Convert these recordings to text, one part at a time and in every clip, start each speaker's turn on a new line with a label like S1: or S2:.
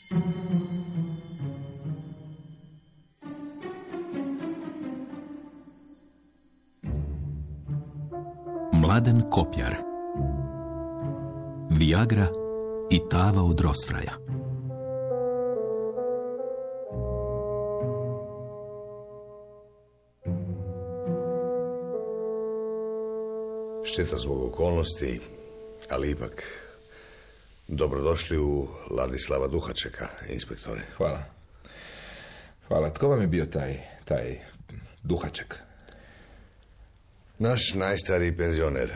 S1: Mladen Kopjar, Viagra i tava od Rosfraja.
S2: Šteta zbog okolnosti, ali ipak dobrodošli u Ladislava Duhačeka, inspektore.
S3: Hvala. Hvala. Tko vam je bio taj Duhaček?
S2: Naš najstariji penzioner.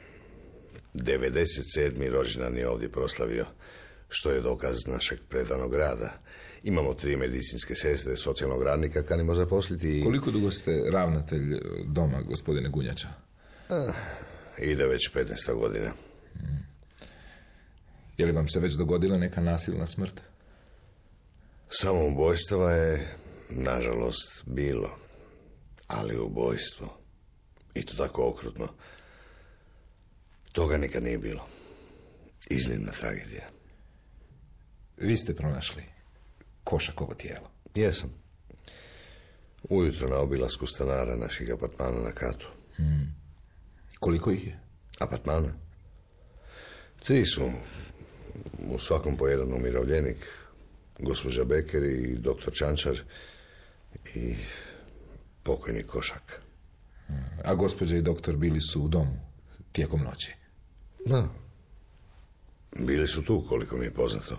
S2: 97. rođendan je ovdje proslavio, što je dokaz našeg predanog rada. Imamo 3 medicinske sestre, socijalnog radnika kanimo zaposliti i...
S3: Koliko dugo ste ravnatelj doma, gospodine Gunjača?
S2: Ide već 15 godina.
S3: Je li vam se već dogodila neka nasilna smrt?
S2: Samoubojstava je, nažalost, bilo. Ali ubojstvo, i to tako okrutno, toga nikad nije bilo. Iznimna tragedija.
S3: Vi ste pronašli Košakovo tijelo?
S2: Jesam. Ujutro na obilasku stanara naših apartmana na katu.
S3: Koliko ih je?
S2: Apartmana? 3 su. U svakom po jedan umirovljenik. Gospođa Beker i doktor Čančar i pokojni Košak.
S3: A gospođa i doktor bili su u domu tijekom noći?
S2: Da. Bili su tu, koliko mi je poznato.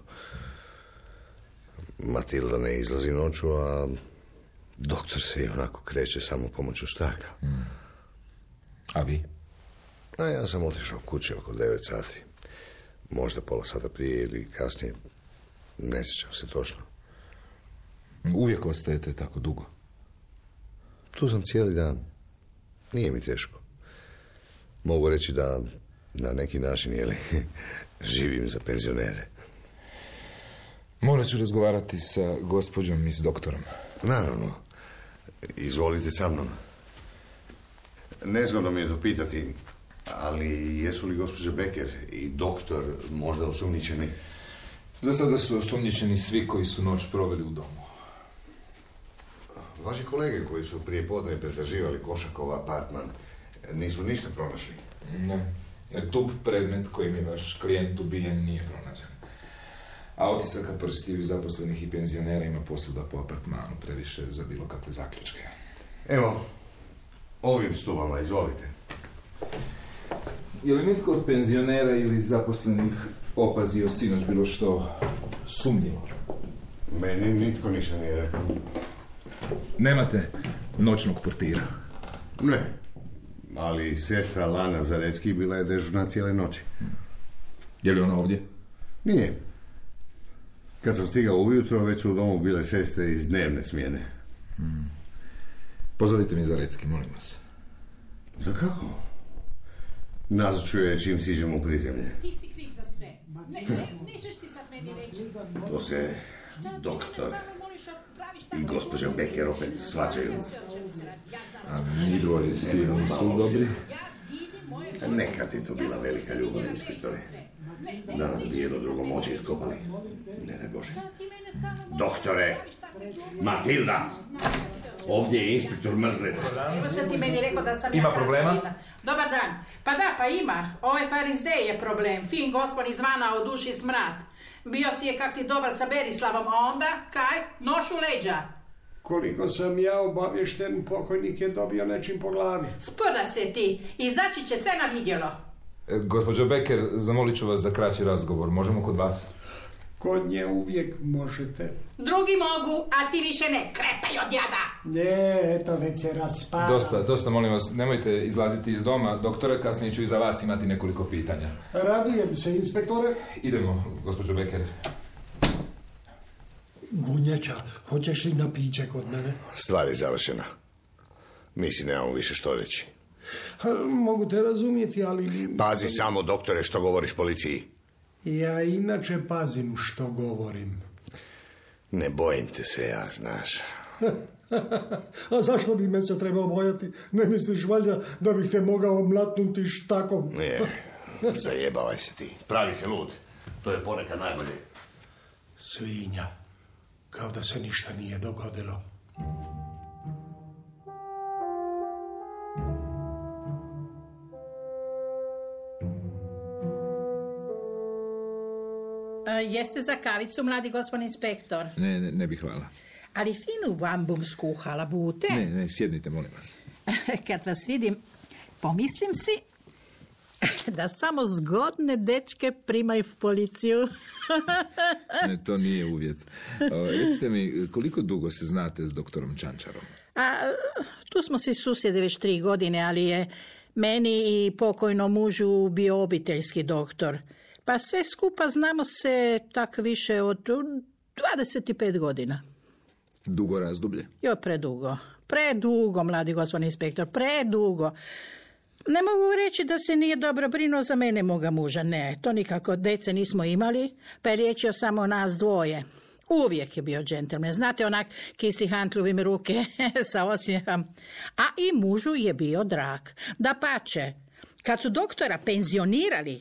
S2: Matilda ne izlazi noću, a doktor se i onako kreće samo pomoću štaka.
S3: A vi?
S2: A ja sam otišao kući oko 9 sati. Možda pola sata prije ili kasnije. Ne sjećam se točno.
S3: Uvijek ostajete tako dugo?
S2: Tu sam cijeli dan. Nije mi teško. Mogu reći da na neki način, živim za penzionere.
S3: Morat ću razgovarati sa gospođom i s doktorom.
S2: Naravno. Izvolite sa mnom. Nezgodno mi je to pitati, ali jesu li gospođa Beker i doktor možda osumnjičeni?
S3: Za sada su osumnjičeni svi koji su noć proveli u domu.
S2: Vaši kolege koji su prije podne pretraživali Košakov apartman nisu ništa pronašli?
S3: Ne. Tup predmet kojim je vaš klijent ubijen nije pronađen. A otisaka prstiju zaposlenih i penzionera ima posvuda po apartmanu, previše za bilo kakve zaključke.
S2: Evo, ovim stubama, izvolite.
S3: Je li nitko od penzionera ili zaposlenih opazio sinoć bilo što sumnjivo?
S2: Meni nitko ništa nije rekao.
S3: Nemate noćnog portira?
S2: Ne, ali sestra Lana Zarecki bila je dežurna cijele noći.
S3: Je li ona ovdje?
S2: Nije. Kad sam stigao ujutro, već su u domu bile sestre iz dnevne smjene.
S3: Pozovite mi Zarecki, molim vas.
S2: Da kako? Nazoču je čim siđemo u prizemlje.
S4: Ti si kriv za sve. Nećeš ti sad meni reći.
S2: To se doktor i gospođa Beker opet svađaju.
S3: A mi dvoje sigurno su dobri?
S2: Nekad je to bila velika ljubav, inspektore. Danas bi jedno drugom oči iskopali. Ne daj Bože. Doktore! Matilda! Ovdje je inspektor Mrzlec.
S4: Evo sad ti meni rekao da sam
S3: Ima problema?
S4: Dobar dan. Pa da, pa ima. Ovaj farizej je problem. Fin gospon izvana o duši smrad. Bio si je kak ti dobar sa Berislavom, a onda, kaj? Noš u leđa.
S5: Koliko sam ja obavješten, pokojnik je dobio nečim po glavi.
S4: Sprda se ti. Izaći će sve na vidjelo.
S3: Gospođo Beker, zamolit ću vas za kraći razgovor. Možemo kod vas?
S5: Kod nje uvijek možete.
S4: Drugi mogu, a ti više ne. Krepaj od jada.
S5: Ne, eto, već se raspalo.
S3: Dosta, molim vas, nemojte izlaziti iz doma. Doktore, kasnije ću i za vas imati nekoliko pitanja.
S5: Radujem se, inspektore.
S3: Idemo, gospođo Beker.
S5: Gunjača, hoćeš li na piće kod mene?
S2: Stvar je završena. Mi si nemamo više što reći.
S5: Mogu te razumjeti, ali...
S2: Pazi samo, doktore, što govoriš policiji.
S5: Ja inače pazim što govorim.
S2: Ne bojim te se, ja, znaš.
S5: A zašto bi me se trebao bojati? Ne misliš valjda da bih te mogao mlatnuti štakom?
S2: Ne, zajebavaj se ti. Pravi se lud. To je ponekad najbolje.
S5: Svinja, kao da se ništa nije dogodilo.
S4: Jeste za kavicu, mladi gospodin inspektor?
S3: Ne bih hvala.
S4: Ali finu bambumsku halabute.
S3: Ne, sjednite, molim vas.
S4: Kad vas vidim, pomislim si da samo zgodne dečke primaju v policiju.
S3: Ne, to nije uvjet. Recite mi, koliko dugo se znate s doktorom Čančarom?
S4: Tu smo si susjede već 3 godine, ali je meni i pokojnom mužu bio obiteljski doktor. Pa sve skupa znamo se tak više od 25 godina.
S3: Dugo razdoblje?
S4: Jo, predugo. Predugo, mladi gospodin inspektor, predugo. Ne mogu reći da se nije dobro brinuo za mene, moga muža. Ne, to nikako. Dece nismo imali, pa je riječio samo o nas dvoje. Uvijek je bio džentlmen. Znate, onak kisti hantljuvim ruke sa osmijehom. A i mužu je bio drag. Dapače, kad su doktora penzionirali,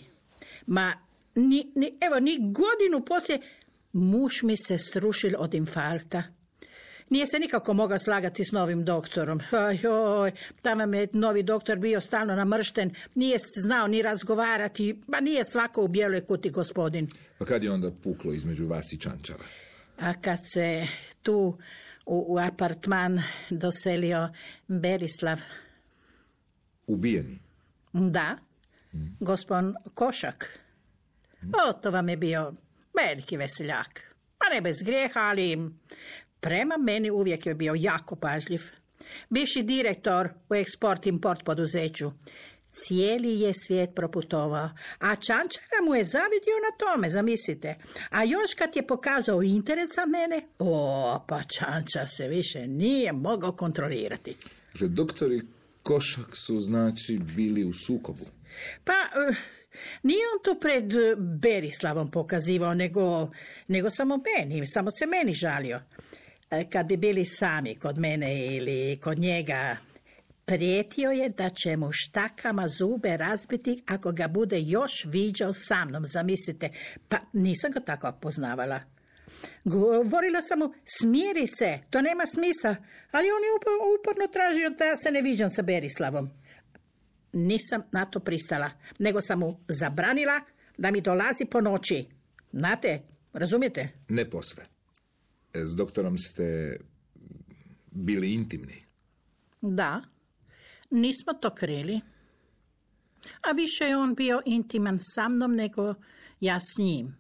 S4: ni godinu poslije, muž mi se srušil od infarkta. Nije se nikako mogao slagati s novim doktorom. Tamo je novi doktor bio stalno namršten, nije znao ni razgovarati, pa nije svako u bijeloj kuti gospodin.
S3: Pa kad je onda puklo između vas i Čančara?
S4: A kad se tu u apartman doselio Berislav.
S3: Ubijeni?
S4: Da, gospodin Košak. To vam je bio veliki veseljak. Pa ne bez grijeha, ali prema meni uvijek je bio jako pažljiv. Bivši direktor u eksport-import poduzeću. Cijeli je svijet proputovao, a Čančara mu je zavidio na tome, zamislite. A još kad je pokazao interes za mene, pa Čančar se više nije mogao kontrolirati.
S3: Doktori Košak su, znači, bili u sukobu?
S4: Pa nije on to pred Berislavom pokazivao, nego samo se meni žalio. Kad bi bili sami kod mene ili kod njega, prijetio je da će mu štakama zube razbiti ako ga bude još viđao sa mnom, zamislite. Pa nisam ga tako poznavala. Govorila sam mu, smiri se, to nema smisla, ali on je uporno tražio da se ne viđam sa Berislavom. Nisam na to pristala, nego sam mu zabranila da mi dolazi po noći. Znate, razumijete?
S3: Ne posve. S doktorom ste bili intimni? Da,
S4: nismo to krili. A više je on bio intiman sa mnom nego ja s njim.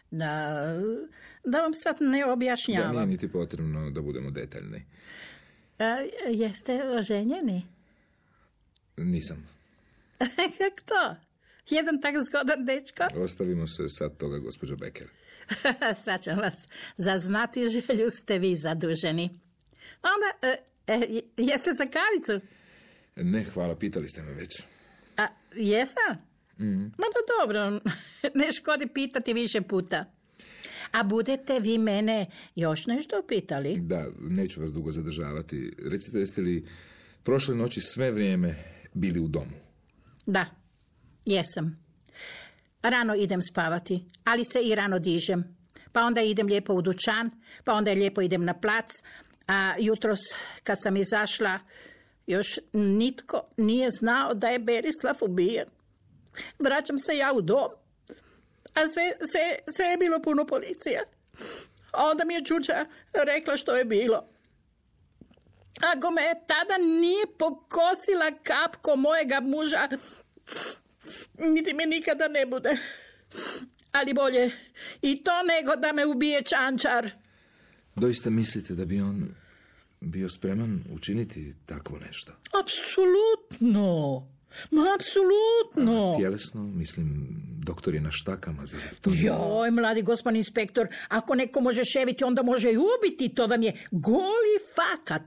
S4: Da vam sad ne objašnjavam.
S3: Da, nije niti potrebno da budemo detaljni.
S4: Jeste oženjeni?
S3: Nisam.
S4: Kako to? Jedan tak zgodan dečko?
S3: Ostavimo se sad toga, gospođo Becker.
S4: Svačam vas. Za znati želju ste vi zaduženi. Onda, jeste za kavicu?
S3: Ne, hvala, pitali ste me već.
S4: Jesam? Ma da dobro, ne škodi pitati više puta. A budete vi mene još nešto pitali?
S3: Da, neću vas dugo zadržavati. Recite, jeste li prošle noći sve vrijeme bili u domu?
S4: Da, jesam. Rano idem spavati, ali se i rano dižem. Pa onda idem lijepo u dućan, pa onda lijepo idem na plac, a jutros kad sam izašla, još nitko nije znao da je Berislav ubijen. Vraćam se ja u dom, a sve je bilo puno policije. A onda mi je čuča rekla što je bilo. Ako me tada nije pokosila kapko mojega muža, niti me nikada ne bude. Ali bolje i to nego da me ubije Čančar.
S3: Doista mislite da bi on bio spreman učiniti takvo nešto?
S4: Apsolutno. Ma, apsolutno.
S3: Tjelesno, mislim, doktor je na štakama. Za to.
S4: Joj, mladi gospodin inspektor, ako neko može ševiti, onda može i ubiti. To vam je goli fakat.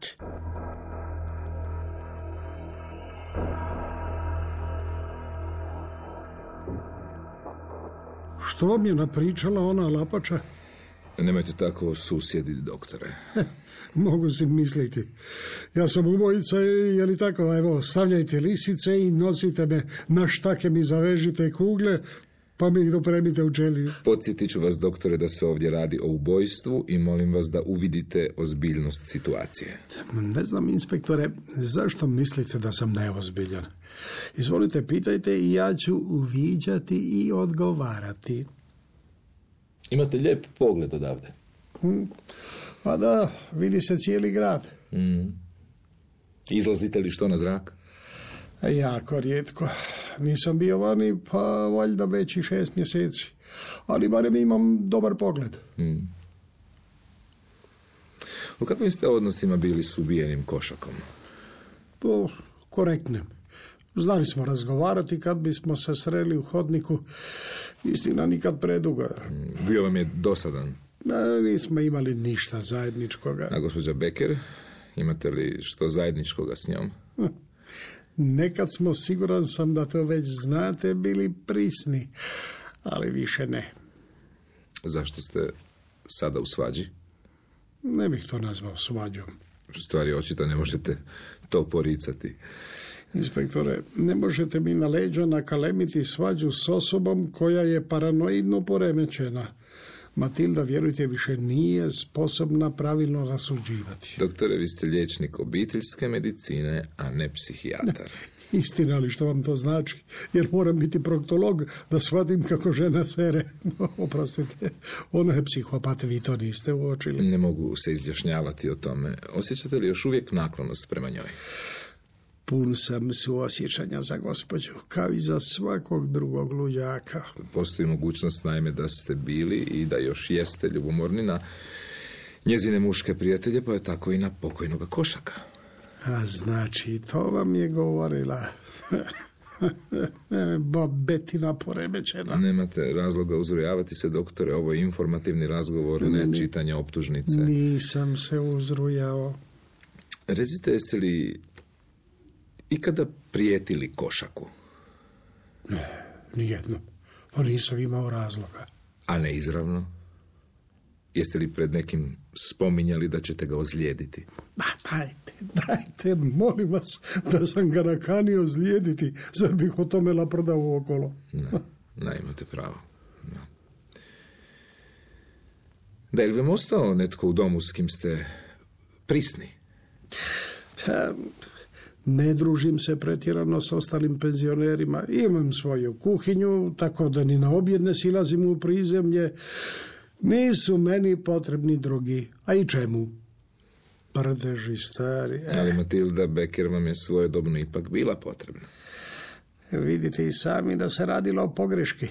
S5: Što vam je napričala ona lapača?
S3: Nemojte tako susjedi, doktore.
S5: Mogu si misliti. Ja sam ubojica, je li tako? Evo, stavljajte lisice i nosite me na štake, mi zavežite kugle. pa mi ih dopremite u čeliju.
S3: Podsjetit ću vas, doktore, da se ovdje radi o ubojstvu i molim vas da uvidite ozbiljnost situacije.
S5: Ne znam, inspektore, zašto mislite da sam neozbiljan? Izvolite, pitajte i ja ću uviđati i odgovarati.
S3: Imate lijep pogled odavde.
S5: Pa da, vidi se cijeli grad.
S3: Izlazite li što na zrak?
S5: Jako rijetko. Nisam bio vani, pa valjda već i 6 mjeseci. Ali barem imam dobar pogled.
S3: U kakvim ste odnosima bili s ubijenim Košakom?
S5: Po korektnim. Znali smo razgovarati kad bismo se sreli u hodniku. Istina, nikad predugo.
S3: Bio vam je dosadan?
S5: Nismo imali ništa zajedničkoga.
S3: A gospođa Becker, imate li što zajedničkoga s njom?
S5: Nekad smo, siguran sam da to već znate, bili prisni, ali više ne.
S3: Zašto ste sada u svađi?
S5: Ne bih to nazvao svađom.
S3: Stvari očito ne možete to poricati.
S5: Inspektore, ne možete mi na leđa nakalemiti svađu s osobom koja je paranoidno poremećena. Matilda, vjerujte, više nije sposobna pravilno rasuđivati.
S3: Doktore, vi ste liječnik obiteljske medicine, a ne psihijatar.
S5: Istina, ali što vam to znači? Jer moram biti proktolog da shvatim kako žena sere. Oprostite, ona je psihopat, vi to niste uočili.
S3: Ne mogu se izjašnjavati o tome. Osjećate li još uvijek naklonost prema njoj?
S5: Pun sam suosjećanja za gospođu, kao i za svakog drugog luđaka.
S3: Postoji mogućnost, naime, da ste bili i da još jeste ljubomorni na njezine muške prijatelje, pa je tako i na pokojnoga Košaka.
S5: A znači, to vam je govorila babetina poremećena.
S3: Nemate razloga uzrujavati se, doktore, ovo je informativni razgovor, ne čitanje optužnice.
S5: Nisam se uzrujao.
S3: Recite, jeste li ikada prijetili Košaku?
S5: Ne, nijedno. Pa nisam imao razloga.
S3: A ne izravno? Jeste li pred nekim spominjali da ćete ga ozlijediti?
S5: Ma dajte, molim vas, da sam ga nakanio ozlijediti, zar bih o tome laprodao okolo?
S3: Ne, imate pravo. No. Da, je li vam ostao netko u domu s kim ste prisni?
S5: Ne družim se pretjerano s ostalim penzionerima. Imam svoju kuhinju, tako da ni na objed ne silazim u prizemlje. Nisu meni potrebni drugi. A i čemu? Prdeži stari.
S3: Ali Matilda Becker vam je svojedobno ipak bila potrebna.
S5: Vidite i sami da se radilo o pogreški.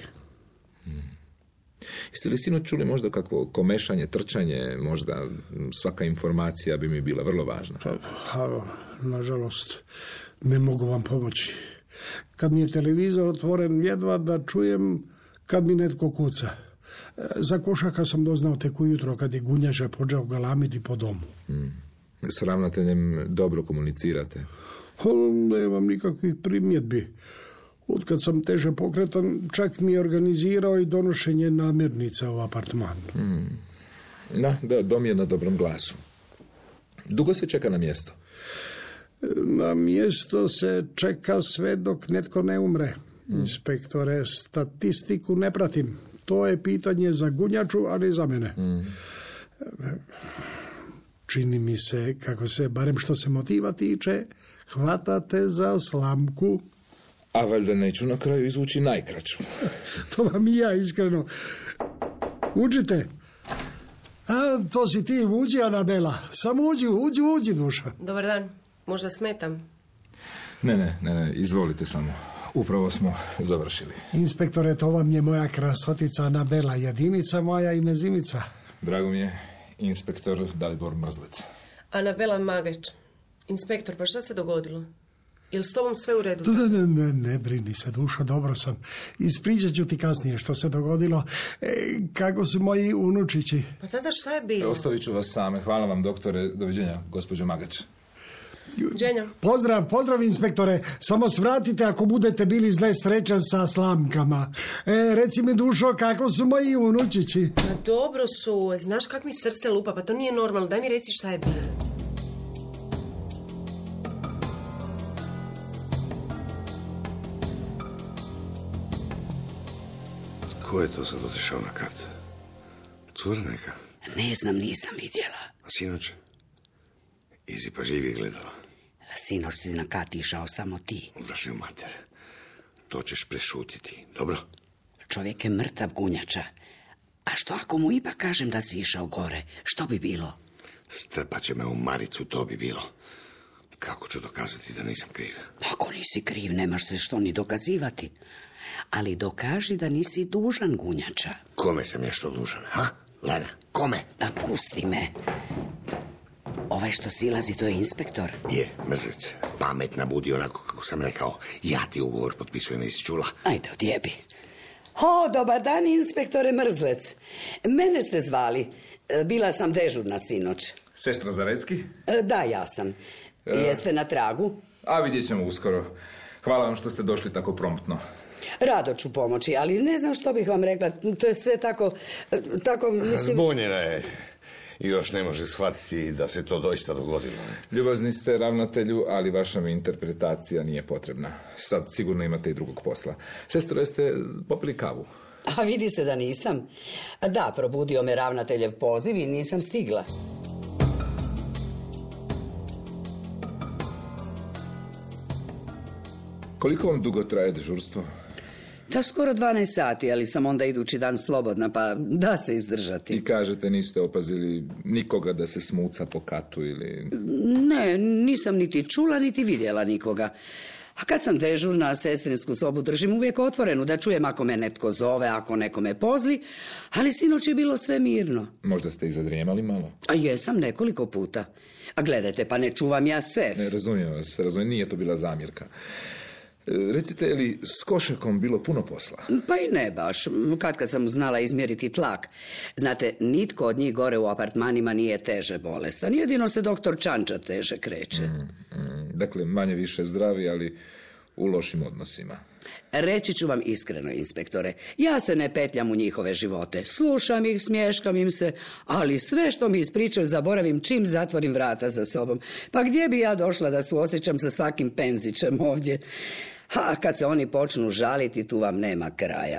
S3: Jeste li sinoć čuli možda kakvo komešanje, trčanje, možda svaka informacija bi mi bila vrlo važna?
S5: Nažalost, ne mogu vam pomoći. Kad mi je televizor otvoren, jedva da čujem kad mi netko kuca. Za Košaka sam doznao tek ujutro kad je gunjača počeo galamiti po domu.
S3: S ravnateljem dobro komunicirate?
S5: Nemam nikakvih primjedbi. Otkad sam teže pokretan, čak mi je organizirao i donošenje namirnica u apartmanu.
S3: Da, dom je na dobrom glasu. Dugo se čeka na mjesto?
S5: Na mjesto se čeka sve dok netko ne umre. Inspektore, statistiku ne pratim. To je pitanje za gunjaču, ali za mene. Čini mi se, kako se, barem što se motiva tiče, hvatate za slamku.
S3: A valjda neću na kraju izvući najkraću.
S5: To vam i ja, iskreno. Uđite. To si ti, uđi, Anabela. Samo uđi, duša.
S6: Dobar dan. Možda smetam?
S3: Ne, izvolite samo. Upravo smo završili.
S5: Inspektore, to vam je moja krasotica Anabela, jedinica moja i mezimica.
S3: Drago mi je, inspektor Dalibor Mrzlec.
S6: Anabela Mageć. Inspektor, pa šta se dogodilo? Je li s tobom sve u redu?
S5: Ne brini se, dušo, dobro sam. Ispričat ću ti kasnije što se dogodilo. Kako su moji unučići?
S6: Pa tata, šta je bilo?
S3: Ostavit ću vas same. Hvala vam, doktore. Doviđenja, gospođo Magać.
S6: Đenja.
S5: Pozdrav, inspektore. Samo svratite ako budete bili zle srećan sa slamkama. Reci mi, dušo, kako su moji unučići?
S6: Pa dobro su. Znaš kak mi srce lupa? Pa to nije normalno. Daj mi reci šta je bilo.
S2: Ko je to sad otišao na kat? Cura neka?
S7: Ne znam, nisam vidjela.
S2: A sinoć? Izi pa živi gledala.
S7: Sinoć si na kat išao samo ti.
S2: Vraži u mater. To ćeš prešutiti, dobro?
S7: Čovjek je mrtav, Gunjača. A što ako mu ipak kažem da si išao gore? Što bi bilo?
S2: Strpat će me u maricu, to bi bilo. Kako ću dokazati da nisam kriv?
S7: Ako nisi kriv, nemaš se što ni dokazivati. Ali dokaži da nisi dužan, Gunjača.
S2: Kome sam ja što dužan, ha? Lana, kome?
S7: Da pusti me. Ovaj što silazi, to je inspektor.
S2: Je, mrzlice. Pametna budi onako kako sam rekao. Ja ti ugovor potpisujem iz čula.
S7: Ajde, odjebi. O, dobar dan, inspektore Mrzlec. Mene ste zvali. Bila sam dežurna sinoć.
S3: Sestra Zarecki?
S7: Da, ja sam. Jeste na tragu?
S3: A vidjet ćemo uskoro. Hvala vam što ste došli tako promptno.
S7: Rado ću pomoći, ali ne znam što bih vam rekla. To je sve tako mislim...
S2: Zbunjena je. I još ne može shvatiti da se to doista dogodilo.
S3: Ljubazni ste, ravnatelju, ali vaša mi interpretacija nije potrebna. Sad sigurno imate i drugog posla. Sestro, jeste popili kavu?
S7: A vidi se da nisam. Da, probudio me ravnateljev poziv i nisam stigla.
S3: Koliko vam dugo traje dežurstvo?
S7: Da, skoro 12 sati, ali sam onda idući dan slobodna, pa da se izdržati.
S3: I kažete, niste opazili nikoga da se smuca po katu ili...
S7: Ne, nisam niti čula, niti vidjela nikoga. A kad sam dežurna, sestrinsku sobu držim uvijek otvorenu, da čujem ako me netko zove, ako neko me pozli, ali sinoć je bilo sve mirno.
S3: Možda ste i zadrijemali malo?
S7: A jesam, nekoliko puta. A gledajte, pa ne čuvam ja sef.
S3: Ne, razumijem vas, nije to bila zamjerka. Recite, je li s Košakom bilo puno posla?
S7: Pa i ne baš, kad sam znala izmjeriti tlak. Znate, nitko od njih gore u apartmanima nije teže bolestan, jedino se doktor Čančar teže kreće.
S3: Dakle, manje više zdravi, ali u lošim odnosima.
S7: Reći ću vam iskreno, inspektore, ja se ne petljam u njihove živote. Slušam ih, smješkam im se, ali sve što mi ispričaju zaboravim čim zatvorim vrata za sobom. Pa gdje bi ja došla da suosjećam sa svakim penzićem ovdje? A kad se oni počnu žaliti, tu vam nema kraja.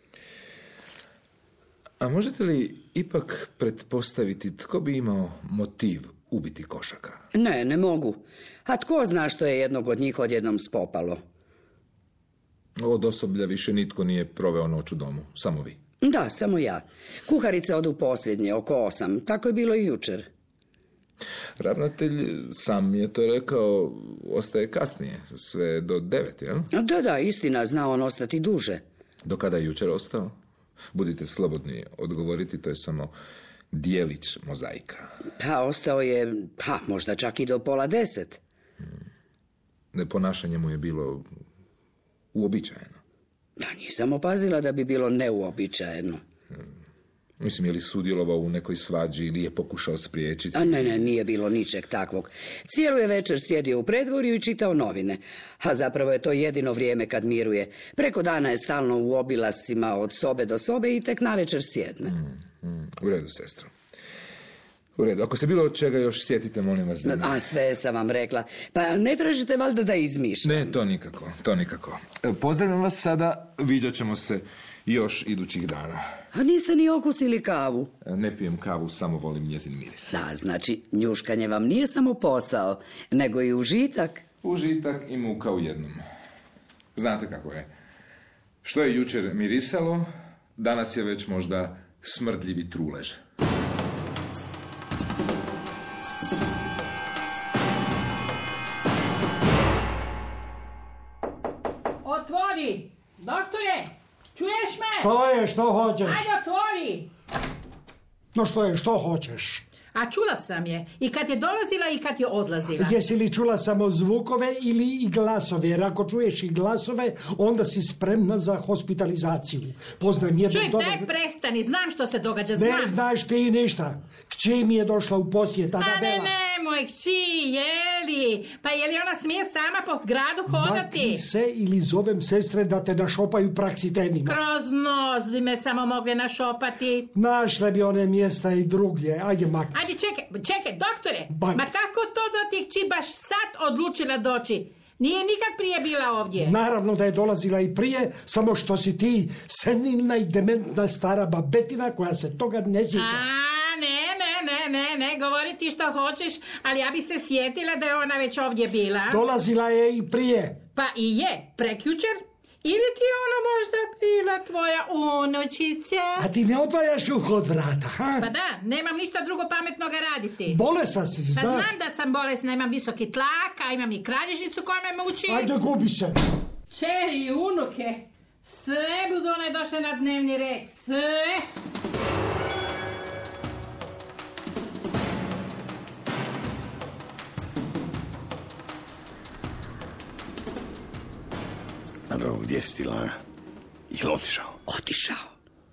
S3: A možete li ipak pretpostaviti tko bi imao motiv ubiti Košaka?
S7: Ne mogu. A tko zna što je jednog od njih odjednom spopalo?
S3: Od osoblja više nitko nije proveo noć u domu, samo vi.
S7: Da, samo ja. Kuharice odu posljednje, oko 8. Tako je bilo i jučer.
S3: Ravnatelj sam mi je to rekao, ostaje kasnije, sve do 9, jel?
S7: Da, istina, zna on ostati duže.
S3: Do kada je jučer ostao? Budite slobodni odgovoriti, to je samo dijelić mozaika.
S7: Pa, ostao je, možda čak i do 9:30.
S3: Ponašanje mu je bilo uobičajeno.
S7: Da, nisam opazila da bi bilo neuobičajeno.
S3: Mislim, je li sudjelovao u nekoj svađi ili je pokušao spriječiti?
S7: A ne, nije bilo ničeg takvog. Cijelu je večer sjedio u predvorju i čitao novine. A zapravo je to jedino vrijeme kad miruje. Preko dana je stalno u obilascima od sobe do sobe i tek navečer sjedne.
S3: U redu, sestro. U redu, ako se bilo od čega još sjetite, molim vas da...
S7: A sve sam vam rekla. Pa ne tražite valjda da izmišljam?
S3: Ne, to nikako. Pozdravljam vas sada, viđat ćemo se još idućih dana.
S7: A niste ni okusili kavu?
S3: Ne pijem kavu, samo volim njezin miris.
S7: Da, znači, njuškanje vam nije samo posao, nego i užitak.
S3: Užitak i muka u jednom. Znate kako je. Što je jučer mirisalo, danas je već možda smrdljivi trulež.
S4: Otvori! Doktore! Čuješ me?
S5: Što hoćeš?
S4: Ajde, otvori!
S5: No što hoćeš?
S4: A čula sam je. I kad je dolazila i kad je odlazila.
S5: Jesi li čula samo zvukove ili i glasove? Jer ako čuješ i glasove, onda si spremna za hospitalizaciju. Poznajem jednog
S4: Čuj, daj prestani. Znam što se događa, znam.
S5: Ne znaš ti ništa. Kći mi je došla u posjet, Anabela.
S4: A moj kći, jeli? Pa je li ona smije sama po gradu hodati?
S5: Makni se ili zovem sestre da te našopaju praksitenima.
S4: Kroz nos bi me samo mogle našopati.
S5: Našle bi one mjesta i drugdje. Ajde, makni.
S4: Ajde, čekaj, doktore. Ma kako to da ti kći baš sad odlučila doći? Nije nikad prije bila ovdje.
S5: Naravno da je dolazila i prije, samo što si ti senilna i dementna stara babetina koja se toga ne sjeća.
S4: Ne, govori ti što hoćeš, ali ja bi se sjetila da je ona već ovdje bila.
S5: Dolazila je i prije.
S4: Pa i je, prekjučer. Ili ti je ona možda bila tvoja unučica?
S5: A ti ne odvajaš uho od vrata, ha?
S4: Pa da, nemam ništa drugo pametnoga raditi.
S5: Bolesna si, znaš?
S4: Pa znam da sam bolesna, imam visoki tlak, a imam i kralježnicu koja me muči.
S5: Ajde, gubi se.
S4: Čeri i unuke, sve budu one došle na dnevni red, sve.
S2: Dobro, gdje si ti, Lana? Je li otišao?
S7: Otišao.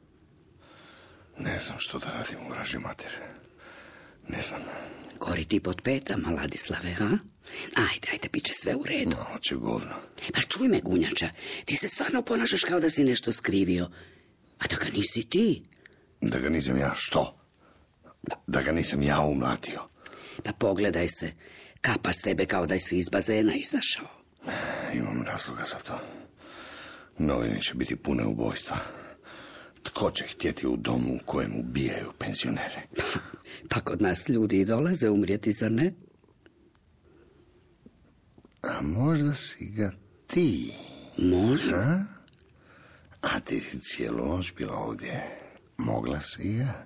S2: Ne znam što da radim u vražju mater. Ne znam.
S7: Gori ti pod petama, Ladislave, ha? Ajde, bit će sve u redu.
S2: No, će govno.
S7: Pa čuj me, Gunjača, ti se stvarno ponašaš kao da si nešto skrivio. A da ga nisi ti.
S2: Da ga nisam ja što? Da ga nisam ja umlatio.
S7: Pa pogledaj se, kapa s tebe kao da si iz bazena izašao.
S2: Imam razloga za to. Novine će biti pune ubojstva. Tko će htjeti u domu u kojem ubijaju penzionere?
S7: Pa kod nas ljudi i dolaze umrijeti, zar ne?
S2: A možda si ga ti?
S7: Molim?
S2: A ti si cijelu noć bila ovdje. Mogla si ga?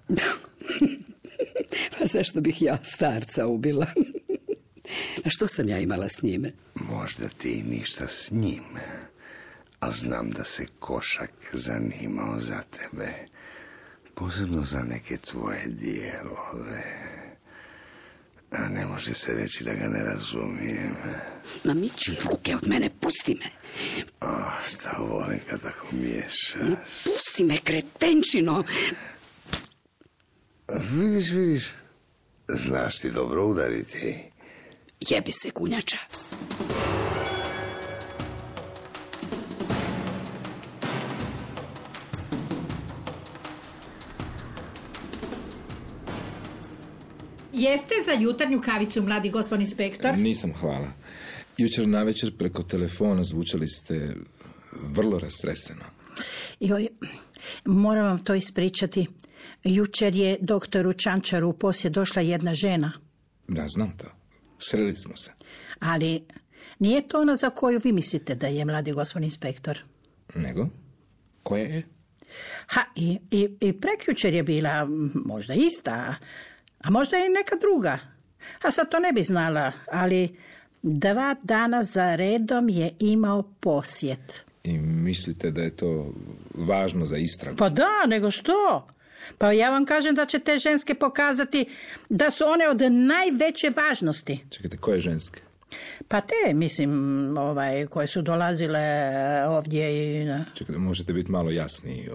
S7: Pa zašto bih ja starca ubila? A što sam ja imala s njime?
S2: Možda ti ništa s njime. A znam da se Košak zanimao za tebe. Posebno za neke tvoje dijelove. A ne može se reći da ga ne razumijem.
S7: Ma miči ruke od mene, pusti me.
S2: Šta volim kad tako miješaš.
S7: Pusti me, kretenčino.
S2: Vidiš. Znaš ti dobro udariti.
S7: Jebi se, Gunjača.
S4: Jeste za jutarnju kavicu, mladi gospodin inspektor?
S3: Nisam, hvala. Jučer navečer preko telefona zvučali ste vrlo rastreseno.
S4: Joj, moram vam to ispričati. Jučer je doktoru Čančaru u posjet došla jedna žena.
S3: Da, znam to. Sreli smo se.
S4: Ali nije to ona za koju vi mislite da je, mladi gospodin inspektor.
S3: Nego? Koja je?
S4: I prekjučer je bila možda ista, a možda i neka druga. A sad to ne bi znala, ali 2 dana za redom je imao posjet.
S3: I mislite da je to važno za istragu?
S4: Pa da, nego što? Pa ja vam kažem da će te ženske pokazati da su one od najveće važnosti.
S3: Čekajte, koje ženske?
S4: Pa te, mislim, koje su dolazile ovdje i...
S3: Čekajte, možete biti malo jasniji.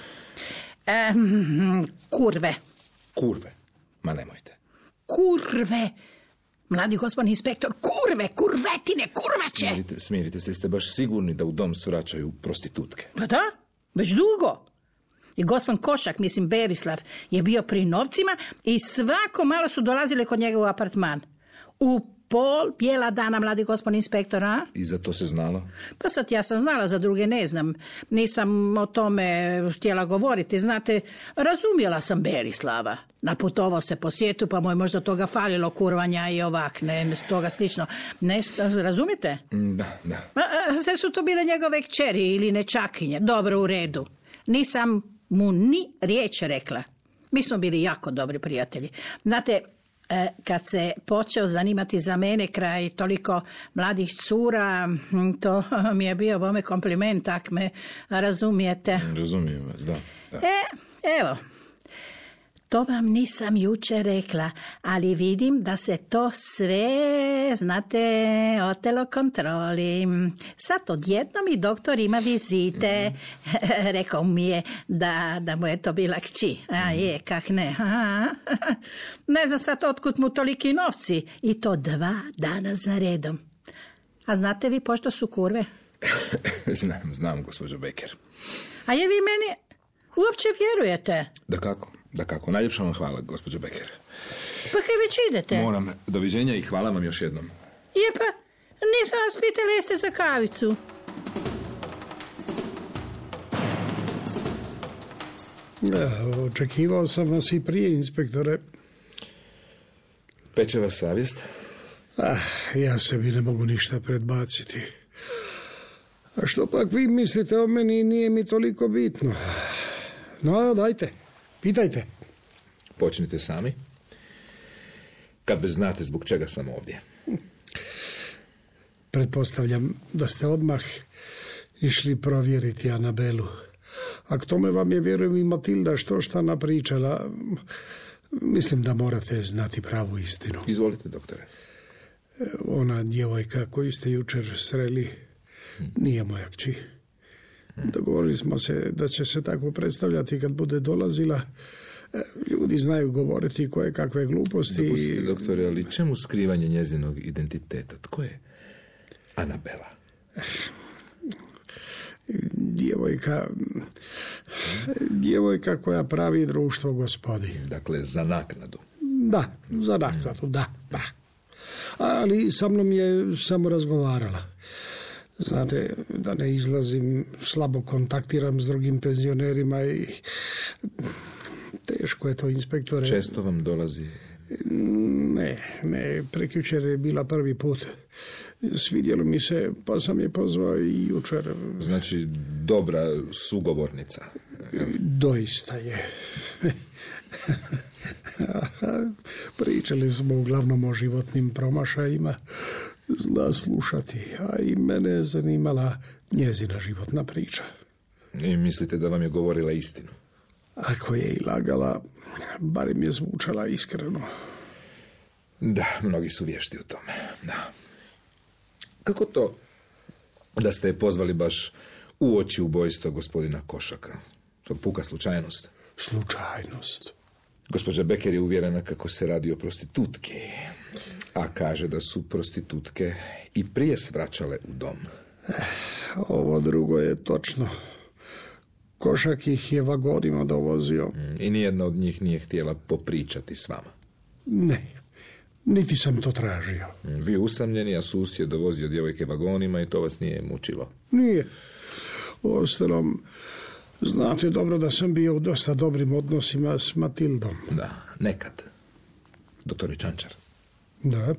S4: Kurve.
S3: Kurve? Ma nemojte.
S4: Kurve. Mladi gospodin inspektor, kurve, kurvetine, kurvače.
S3: Smirite se, ste baš sigurni da u dom svraćaju prostitutke?
S4: Pa da, već dugo. I gospodin Košak, mislim Berislav, je bio pri novcima i svako malo su dolazile kod njega u apartman. U pol bijela dana, mladi gospodin inspektor, a?
S3: I za to se znalo?
S4: Pa sad ja sam znala, za druge ne znam. Nisam o tome htjela govoriti. Znate, razumjela sam Berislava. Naputovao se po svijetu, pa mu je možda toga falilo, kurvanja i ovak, ne, toga slično. Ne, razumite?
S3: Da.
S4: Sve su to bile njegove kćeri ili nečakinje. Dobro, u redu. Nisam mu ni riječ rekla. Mi smo bili jako dobri prijatelji. Znate, kad se počeo zanimati za mene kraj toliko mladih cura, to mi je bio bome kompliment, tak me razumijete.
S3: Razumijem vas, da.
S4: Evo, to vam nisam jučer rekla, ali vidim da se to sve, znate, otelo kontroli. Sad odjednom i doktor ima vizite. Rekao mi je da mu je to bila kći. A je, kak ne. Ne znam sad otkud mu toliki novci. I to 2 dana za redom. A znate vi pošto su kurve?
S3: Znam, gospođo Becker.
S4: A je vi meni uopće vjerujete?
S3: Da kako. Najljepša vam hvala, gospođo Becker.
S4: Pa kaj već idete?
S3: Moram. Doviđenja i hvala vam još jednom.
S4: Je pa, Nisam vas pitala jeste za kavicu.
S5: Očekivao sam vas i prije, inspektore.
S3: Peče vas savjest?
S5: Ja sebi ne mogu ništa predbaciti. A što pak vi mislite o meni, nije mi toliko bitno. No, dajte, pitajte.
S3: Počnite sami. Kad već znate zbog čega sam ovdje.
S5: Pretpostavljam da ste odmah išli provjeriti Anabelu. A k tome vam je, vjerujem, i Matilda što napričala. Mislim da morate znati pravu istinu.
S3: Izvolite, doktore.
S5: Ona djevojka koju ste jučer sreli nije moja kći. Dogovorili smo se da će se tako predstavljati kad bude dolazila. Ljudi znaju govoriti koje kakve gluposti.
S3: Dopustite, doktore, ali čemu skrivanje njezinog identiteta? Tko je Anabela?
S5: Djevojka koja pravi društvo gospodi.
S3: Dakle, za naknadu.
S5: Da, za naknadu, da. Ali sa mnom je samo razgovarala. Znate, da ne izlazim, slabo kontaktiram s drugim penzionerima i teško je to, inspektore.
S3: Često vam dolazi?
S5: Ne, prekjučer je bila prvi put. Svidjelo mi se, pa sam je pozvao i jučer.
S3: Znači, dobra sugovornica.
S5: Doista je. Pričali smo uglavnom o životnim promašajima. Zna slušati, a i mene je zanimala njezina životna priča.
S3: I mislite da vam je govorila istinu?
S5: Ako je i lagala, barem je zvučala iskreno.
S3: Da, mnogi su vješti u tome, da. Kako to da ste je pozvali baš uoči ubojstva gospodina Košaka? To puka slučajnost?
S5: Slučajnost.
S3: Gospođa Becker je uvjerena kako se radi o prostitutki, a kaže da su prostitutke i prije svraćale u dom.
S5: Ovo drugo je točno. Košak ih je vagonima dovozio.
S3: I nijedna od njih nije htjela popričati s vama?
S5: Ne, niti sam to tražio.
S3: Vi usamljeni, a susjed dovozio djevojke vagonima i to vas nije mučilo?
S5: Nije. Uostalom, znate dobro da sam bio u dosta dobrim odnosima s Matildom.
S3: Da, nekad. Doktore Čančar.
S5: Da.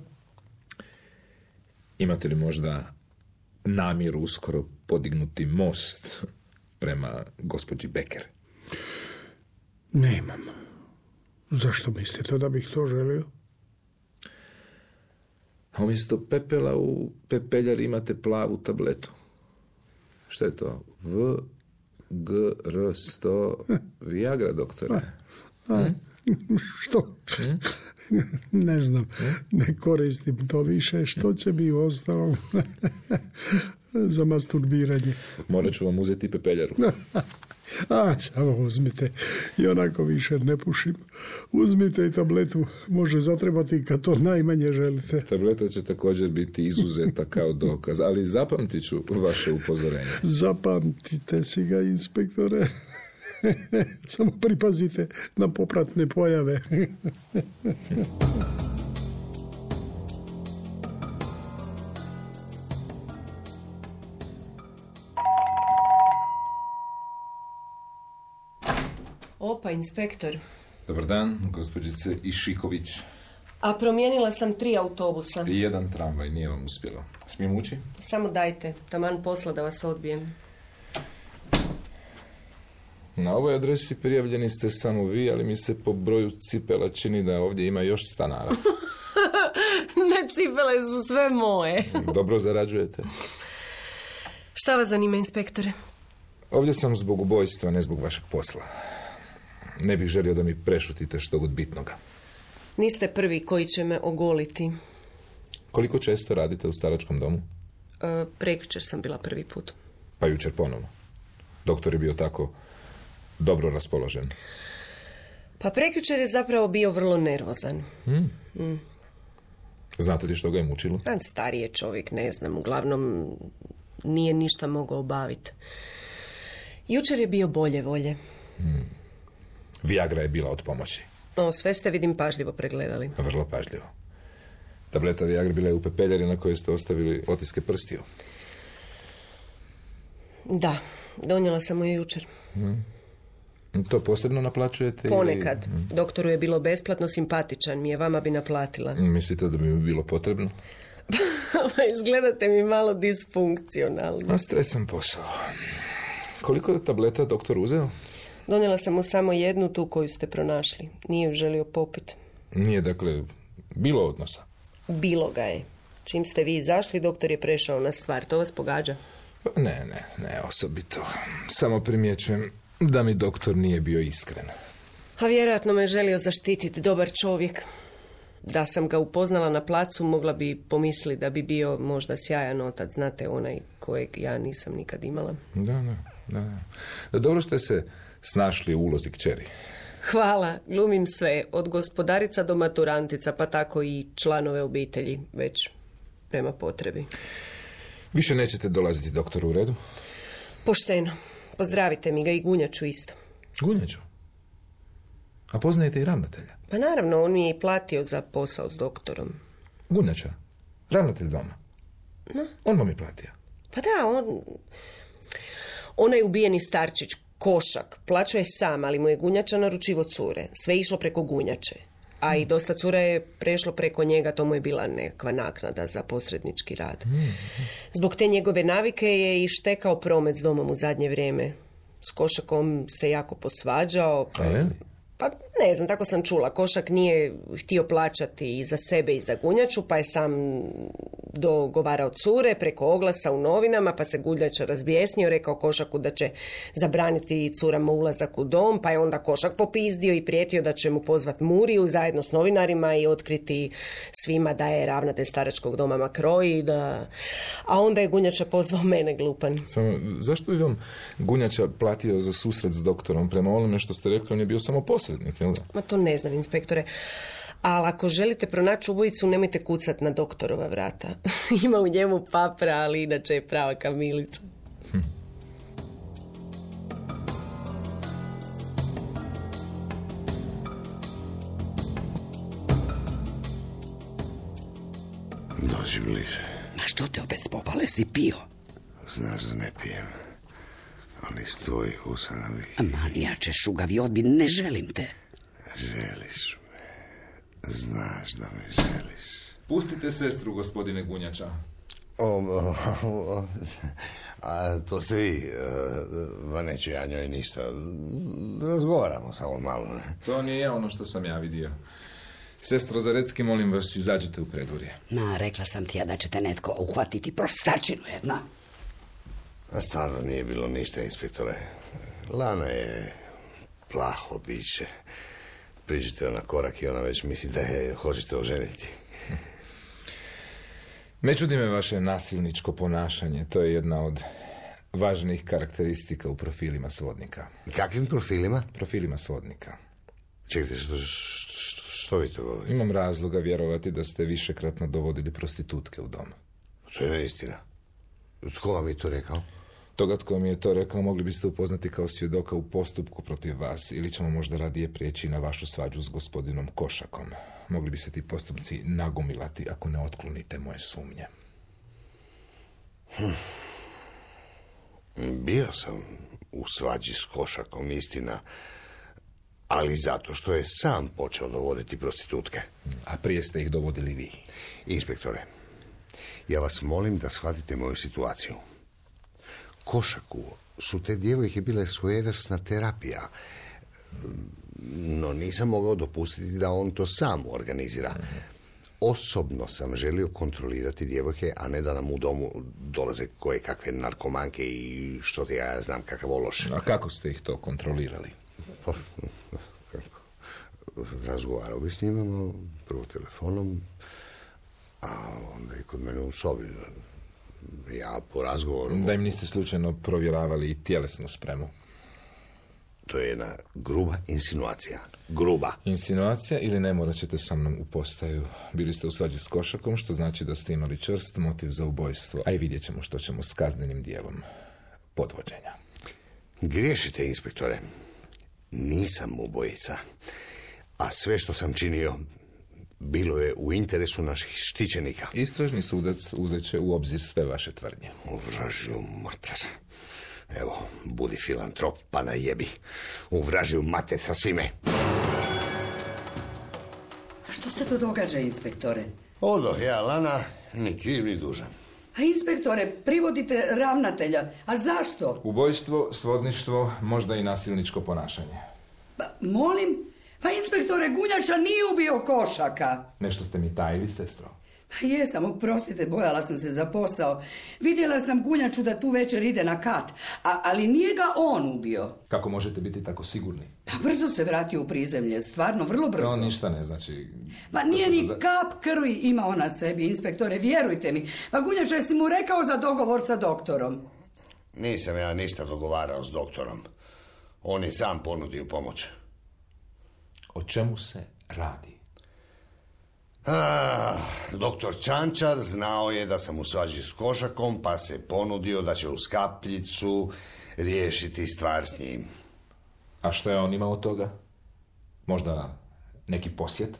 S3: Imate li možda namjeru uskoro podignuti most prema gospođi Becker?
S5: Nemam. Zašto mislite da bih to želio?
S3: Umjesto pepela u pepeljari imate plavu tabletu. Što je to? V-G-R-100 Viagra, doktore.
S5: Što? Ne znam. Ne koristim to više. Što će mi ostalo za masturbiranje?
S3: Morat ću vam uzeti pepeljaru.
S5: Samo uzmite. I onako više ne pušim. Uzmite i tabletu. Može zatrebati kad to najmanje želite.
S3: Tableta će također biti izuzeta kao dokaz, ali zapamtit ću vaše upozorenje.
S5: Zapamtite si ga, inspektore. Samo pripazite na popratne pojave.
S6: Opa, inspektor.
S3: Dobar dan, gospođice Išiković.
S6: A promijenila sam 3 autobusa.
S3: I 1 tramvaj, nije vam uspjelo. Smijem ući?
S6: Samo dajte, taman posla da vas odbijem.
S3: Na ovoj adresi prijavljeni ste samo vi, ali mi se po broju cipela čini da ovdje ima još stanara.
S6: Ne, cipele su sve moje.
S3: Dobro zarađujete.
S6: Šta vas zanima, inspektore?
S3: Ovdje sam zbog ubojstva, ne zbog vašeg posla. Ne bih želio da mi prešutite što god bitnoga.
S6: Niste prvi koji će me ogoliti.
S3: Koliko često radite u staračkom domu?
S6: Prekjučer sam bila prvi put.
S3: Pa jučer ponovno. Doktor je bio tako dobro raspoložen.
S6: Pa prekjučer je zapravo bio vrlo nervozan.
S3: Znate li što ga je mučilo?
S6: Stariji je čovjek, ne znam. Uglavnom nije ništa mogao obaviti. Jučer je bio bolje volje.
S3: Viagra je bila od pomoći.
S6: Sve ste, vidim, pažljivo pregledali.
S3: Vrlo pažljivo. Tableta Viagra bila je u pepeljari na kojoj ste ostavili otiske prstiju.
S6: Da, donijela sam mu je jučer.
S3: To posebno naplaćujete?
S6: Ponekad. Doktoru je bilo besplatno, simpatičan mi je, vama bi naplatila.
S3: Mislite da bi mi bilo potrebno?
S6: Izgledate mi malo disfunkcionalno.
S3: A stresan posao. Koliko je tableta doktor uzeo?
S6: Donijela sam mu samo jednu, tu koju ste pronašli. Nije ju želio popiti.
S3: Nije, dakle, bilo odnosa?
S6: Bilo ga je. Čim ste vi izašli, doktor je prešao na stvar. To vas pogađa?
S3: Ne osobito. Samo primjećujem da mi doktor nije bio iskren.
S6: A vjerojatno me želio zaštititi, dobar čovjek. Da sam ga upoznala na placu, mogla bi pomisliti da bi bio možda sjajan otac, znate, onaj kojeg ja nisam nikad imala.
S3: Da. Dobro ste se snašli u ulozi kćeri.
S6: Hvala, glumim sve, od gospodarica do maturantica, pa tako i članove obitelji, već prema potrebi.
S3: Više nećete dolaziti doktoru u redu?
S6: Pošteno. Pozdravite mi ga i Gunjaču isto.
S3: Gunjaču? A poznajete i ravnatelja?
S6: Pa naravno, on mi je i platio za posao s doktorom.
S3: Gunjača? Ravnatelj doma?
S6: No.
S3: On vam je platio?
S6: Pa da, onaj ubijeni starčić, Košak, plaćao je sam, ali mu je Gunjača naručivo cure. Sve išlo preko Gunjače. A i dosta cura je prešlo preko njega, to mu je bila nekakva naknada za posrednički rad. Zbog te njegove navike je i štekao promet s domom u zadnje vrijeme. S Košakom se jako posvađao. Pa ne znam, tako sam čula. Košak nije htio plaćati i za sebe i za Gunjaču, pa je sam dogovarao cure preko oglasa u novinama, pa se Gunjača razbijesnio, rekao Košaku da će zabraniti curama ulazak u dom, pa je onda Košak popizdio i prijetio da će mu pozvati Muriju zajedno s novinarima i otkriti svima da je ravnatelj staračkog doma Makroj, a onda je Gunjača pozvao mene, glupan.
S3: Samo, zašto bi vam Gunjača platio za susret s doktorom? Prema onome što ste rekli, on je bio samo posrednik, jel da?
S6: Ma to ne znam, inspektore. Ali ako želite pronaći ubojicu, nemojte kucati na doktorova vrata. Ima u njemu papra, ali inače je prava kamilica.
S2: Dođi bliže.
S7: Ma što te opet spopale, si pio?
S2: Znaš da ne pijem, ali iz tvojih usana bih.
S7: Manijače, šugavi odbin, ne želim te.
S2: Želiš me. Znaš da me želiš.
S3: Pustite sestru, gospodine Gunjača.
S2: A to ste vi, ma neću ja njoj ništa. Razgovaramo samo malo.
S3: To nije ono što sam ja vidio. Sestro Zarecki, molim vas, izađite u predvorje.
S7: Ma, rekla sam ti ja da će te netko uhvatiti, prostačinu jedna.
S2: A stvarno nije bilo ništa, inspektore. Lana je plaho biće. Priđite na korak i ona već misli da je hoćete oženiti.
S3: Ne čudi me vaše nasilničko ponašanje. To je jedna od važnijih karakteristika u profilima svodnika.
S2: Kakvim profilima?
S3: Profilima svodnika.
S2: Čekajte, što vi to govorite?
S3: Imam razloga vjerovati da ste višekratno dovodili prostitutke u dom.
S2: To je neistina. Tko vam je to rekao?
S3: Toga tko mi je to rekao mogli biste upoznati kao svjedoka u postupku protiv vas ili ćemo možda radije prijeći na vašu svađu s gospodinom Košakom. Mogli bi se ti postupci nagomilati ako ne otklonite moje sumnje.
S2: Bio sam u svađi s Košakom, istina, ali zato što je sam počeo dovoditi prostitutke.
S3: A prije ste ih dovodili vi.
S2: Inspektore, ja vas molim da shvatite moju situaciju. Košaku su te djevojke bile svojevrsna terapija, no nisam mogao dopustiti da on to sam organizira. Osobno sam želio kontrolirati djevojke, a ne da nam u domu dolaze koje kakve narkomanke i što te ja znam kakav ološ.
S3: A kako ste ih to kontrolirali?
S2: Razgovarao bi s njima, prvo telefonom, a onda i kod mene u sobi. Ja po razgovoru...
S3: Da im niste slučajno provjeravali i tjelesnu spremu?
S2: To je jedna gruba insinuacija. Gruba.
S3: Insinuacija ili ne morat ćete sa mnom u postaju? Bili ste u svađi s Košakom, što znači da ste imali čvrst motiv za ubojstvo. A i vidjet ćemo što ćemo s kaznenim dijelom podvođenja.
S2: Griješite, inspektore. Nisam ubojica. A sve što sam činio bilo je u interesu naših štićenika.
S3: Istražni sudac uzet će u obzir sve vaše tvrdnje.
S2: U vražju mater. Evo, budi filantrop, pa najebi. U vražju mater sa svime.
S7: Što se to događa, inspektore?
S2: Odoh ja, Lana, ni kriv ni dužan.
S7: A inspektore, privodite ravnatelja. A zašto?
S3: Ubojstvo, svodništvo, možda i nasilničko ponašanje.
S7: Pa, molim? Pa inspektore, Gunjača nije ubio Košaka.
S3: Nešto ste mi tajili, sestro?
S7: Pa jesam, oprostite, bojala sam se za posao. Vidjela sam Gunjaču da tu večer ide na kat, ali nije ga on ubio.
S3: Kako možete biti tako sigurni?
S7: Pa brzo se vratio u prizemlje, stvarno, vrlo brzo.
S3: To ništa ne znači.
S7: Pa nije ni kap krvi imao na sebi, inspektore, vjerujte mi. Pa Gunjača, jesi mu rekao za dogovor sa doktorom?
S2: Nisam ja ništa dogovarao s doktorom. On je sam ponudio pomoć.
S3: O čemu se radi?
S2: Doktor Čančar znao je da sam u svađi s Košakom, pa se ponudio da će uz kapljicu riješiti stvar s njim.
S3: A što je on imao od toga? Možda neki posjet?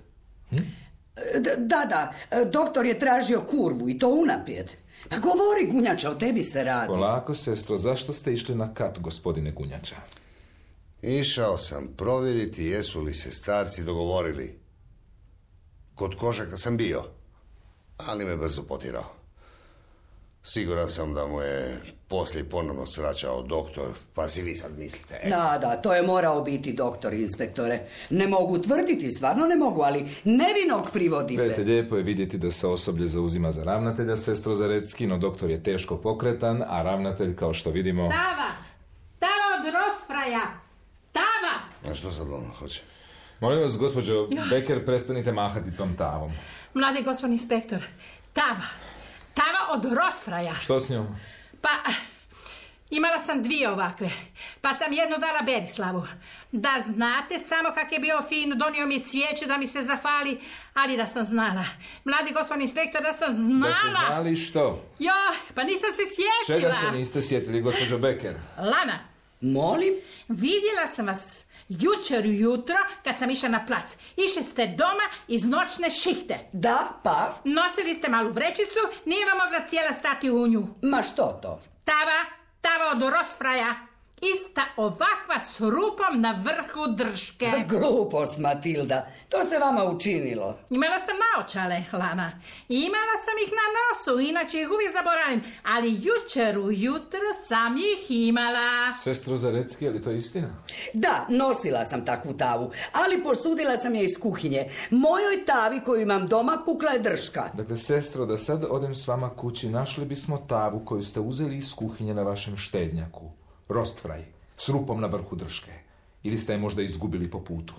S7: Da, doktor je tražio kurvu i to unaprijed. Pa govori, Gunjača, o tebi se radi.
S3: Polako, sestro, zašto ste išli na kat, gospodine Gunjača?
S2: Išao sam provjeriti jesu li se starci dogovorili. Kod Košaka sam bio, ali me brzo potirao. Siguran sam da mu je poslije ponovno svraćao doktor, pa si vi sad mislite.
S7: Da, to je morao biti doktor, inspektore. Ne mogu tvrditi, stvarno ne mogu, ali nevinog privodite.
S3: Gledajte, lijepo je vidjeti da se osoblje zauzima za ravnatelja, sestro Zarecki, no doktor je teško pokretan, a ravnatelj, kao što vidimo...
S4: Tava od Rosfraja! Tava!
S2: A što sad on hoće?
S3: Molim vas, gospođo Becker, prestanite mahati tom tavom.
S4: Mladi gospodin inspektor, tava od Rosfraja.
S3: Što s njom?
S4: Pa, imala sam 2 ovakve, pa sam jednu dala Berislavu. Da znate samo kak je bio fin, donio mi cvijeće da mi se zahvali, ali da sam znala. Mladi gospodin inspektor, da sam znala.
S3: Da ste znali što?
S4: Pa nisam se sjetila.
S3: Čega se niste sjetili, gospođo Becker?
S4: Lana.
S7: Molim?
S4: Vidjela sam vas jučer ujutro kad sam išla na plac. Išli ste doma iz noćne šihte.
S7: Da, pa?
S4: Nosili ste malu vrećicu, nije vam mogla cijela stati u nju.
S7: Ma što to?
S4: Tava od Rosfraja. Ista ovakva s rupom na vrhu drške.
S7: Glupost, Matilda. To se vama učinilo.
S4: Imala sam naočale, Lana. Imala sam ih na nosu, inače ih uvijek zaboravim. Ali jučer ujutro sam ih imala.
S3: Sestro Zarecki, je li to istina?
S7: Da, nosila sam takvu tavu, ali posudila sam je iz kuhinje. Mojoj tavi koju imam doma pukla je drška.
S3: Dakle, sestro, da sad odem s vama kući, našli bismo tavu koju ste uzeli iz kuhinje na vašem štednjaku. Rostfraj, s rupom na vrhu drške. Ili ste je možda izgubili po putu?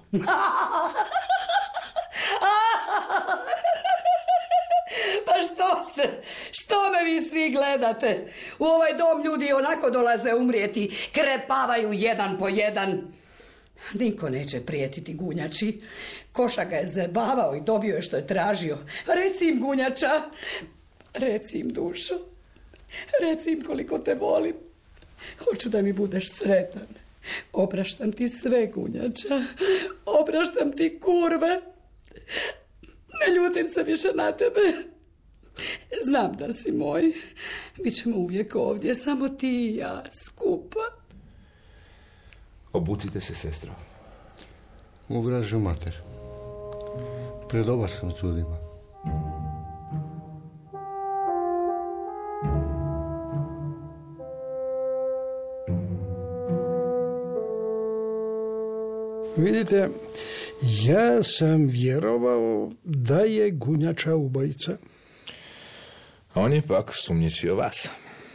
S7: Pa što me vi svi gledate? U ovaj dom ljudi onako dolaze umrijeti, krepavaju jedan po jedan. Niko neće prijetiti Gunjači. Koša ga je zabavao i dobio je što je tražio. Reci im, Gunjača, reci im, dušo, reci im koliko te volim. Hoću da mi budeš sretan. Opraštam ti sve, Gunjača. Opraštam ti kurve. Ne ljutim se više na tebe. Znam da si moj. Bićemo uvijek ovdje, samo ti i ja, skupa.
S3: Obucite se, sestro.
S2: U vražju mater. Predobar sam s ljudima.
S5: Vidite, ja sam vjerovao da je Gunjača ubojica.
S3: On je pak sumnjičio vas.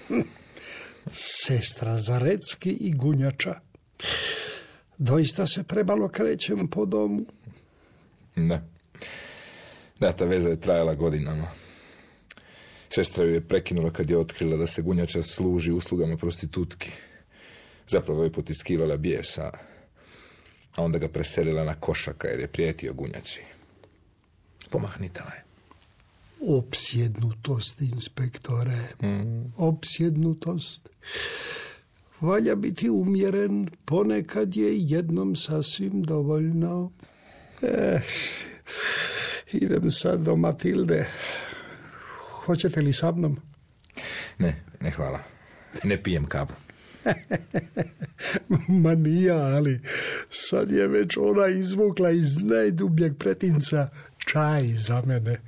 S5: Sestra Zarecki i Gunjača. Doista se premalo krećem po domu.
S3: Da, ta veza je trajala godinama. Sestra ju je prekinula kad je otkrila da se Gunjača služi uslugama prostitutki. Zapravo je potiskivala bijes, a onda ga preselila na Košaka jer je prijetio Gunjači. Pomahnitala je.
S5: Opsjednutost, inspektore. Opsjednutost. Valja biti umjeren, ponekad je jednom sasvim dovoljno. Idem sad do Matilde. Hoćete li sa mnom?
S3: Ne hvala. Ne pijem kavu.
S5: Ma nije, ali sad je već ona izvukla iz najdubljeg pretinca čaj za mene.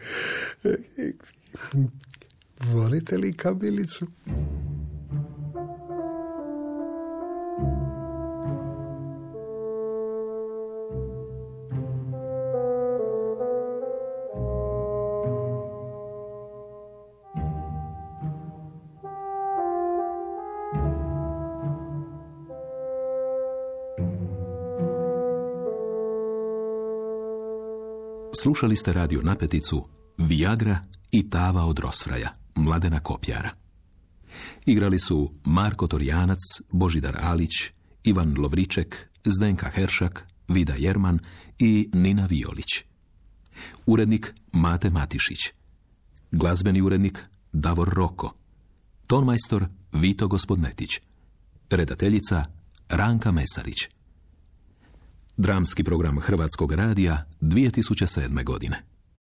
S5: Volite li kamilicu?
S1: Slušali ste radio napeticu Viagra i tava od Rosfraja, Mladena Kopjara. Igrali su Marko Torjanac, Božidar Alić, Ivan Lovriček, Zdenka Heršak, Vida Jerman i Nina Violić. Urednik Mate Matišić. Glazbeni urednik Davor Roko. Tonmajstor Vito Gospodnetić. Redateljica Ranka Mesarić. Dramski program Hrvatskog radija 2007. godine.